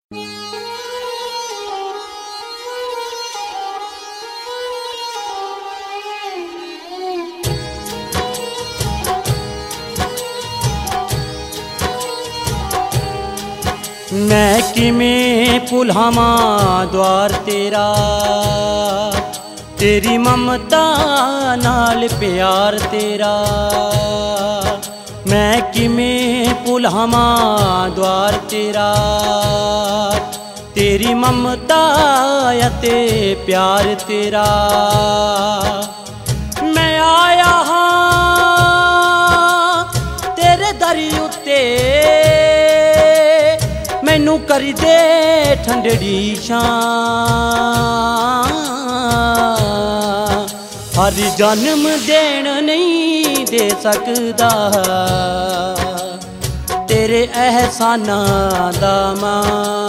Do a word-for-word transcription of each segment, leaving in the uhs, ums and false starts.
मैं किमें भुलावां द्वार तेरा, तेरी ममता नाल प्यार तेरा। मैं किमें भुलावां द्वार तेरा, तेरी ममता ते प्यार तेरा। मैं आया हाँ तेरे दर उत्ते, मैनू कर दे ठंडड़ी छां। हर जन्म देन नहीं दे सकदा, तेरे एहसानां दा मां।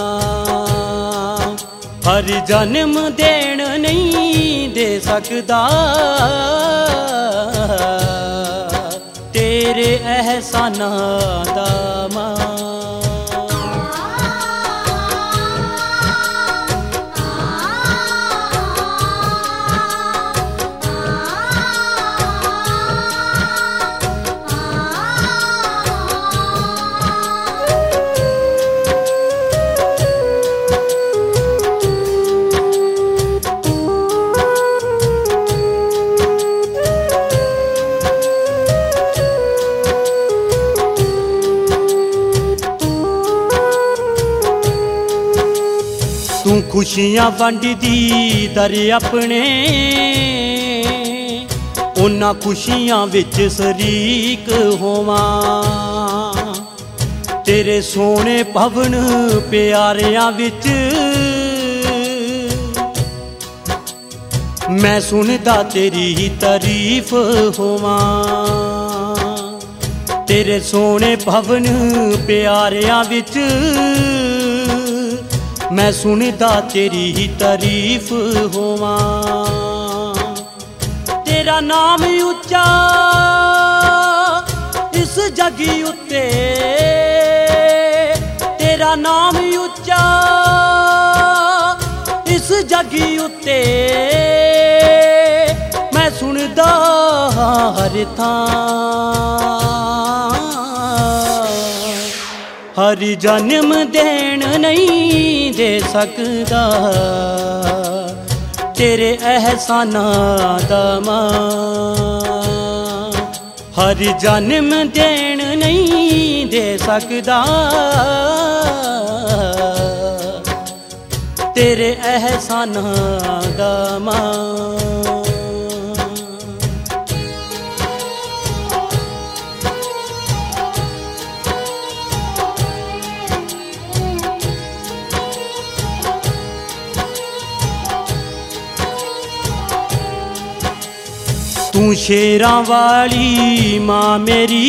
हर जन्म देन नहीं दे सकदा, तेरे एहसानां दा मां। तू खुशियां वंडदी दर अपने, उन्हां खुशियां विच शरीक होवां। तेरे सोने भवन प्यारियां विच मैं सुनदा तेरी तारीफ होवां। तेरे सोने भवन प्यारियां विच मैं सुनदा तेरी तारीफ होवां। तेरा नाम उच्चा इस जगी उत्ते, तेरा नाम उच्चा इस जगी उत्ते। मैं सुनदा हर थां, हर जन्म देन नहीं दे सकदा, तेरे एहसानां दा मां। हर जन्म देन नहीं दे सकदा, तेरे एहसानां दा मां। तू शेरां वाली मां मेरी,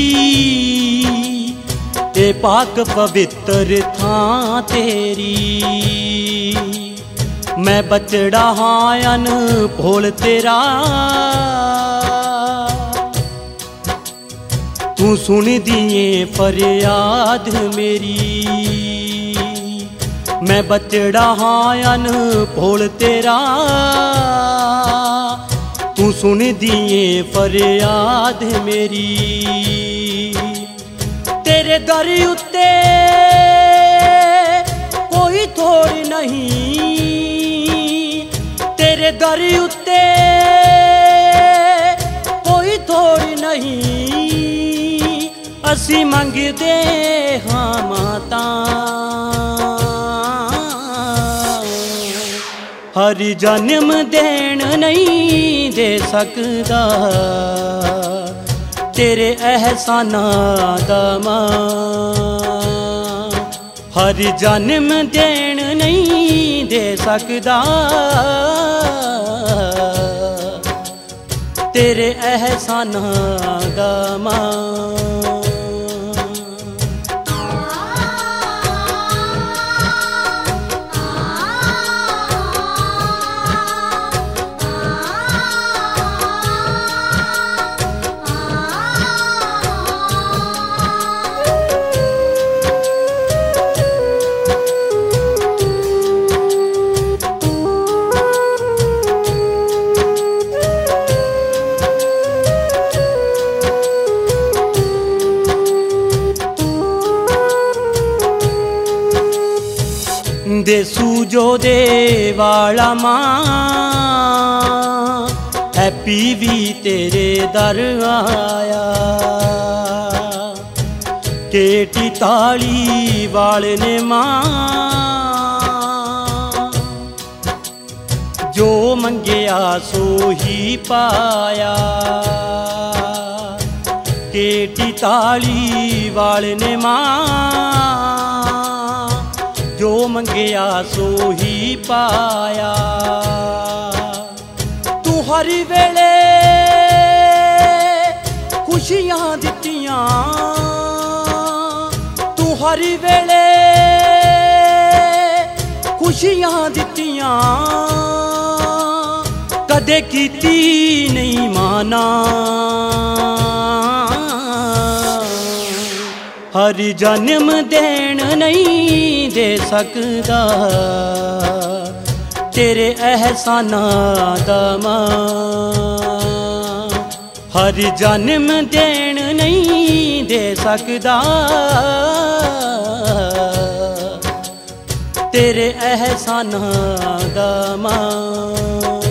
ते पाक पवित्र थां तेरी। मैं बचड़ा हां अनभोल तेरा, तू सुन दिए फरियाद मेरी। मैं बचड़ा हां अनभोल तेरा, तू सुन दिए फरियाद मेरी। तेरे दर उत्ते कोई थोड़ नहीं, तेरे दर उत्ते कोई थोड़ नहीं। असी मंगदे हां माता, हर जन्म देन नहीं दे सकदा, तेरे एहसानां दा मां। हर जन्म देन नहीं दे सकदा, तेरे एहसानां दा मां। देसू दे वाला मां हैप्पी भी तेरे दर आया। केटी ताली वाले ने मां जो मंगया सो ही पाया। केटी ताली वाले ने मां जो मंगया सो ही पाया। तू हर वेले खुशियां दित्तियां, तू हर वेले खुशियां दित्तियां, कदे कीती नहीं माना। हर जन्म देन नहीं दे सकदा तेरे एहसानां दा मां। हर जन्म देन नहीं दे सकदा तेरे एहसानां दा मां।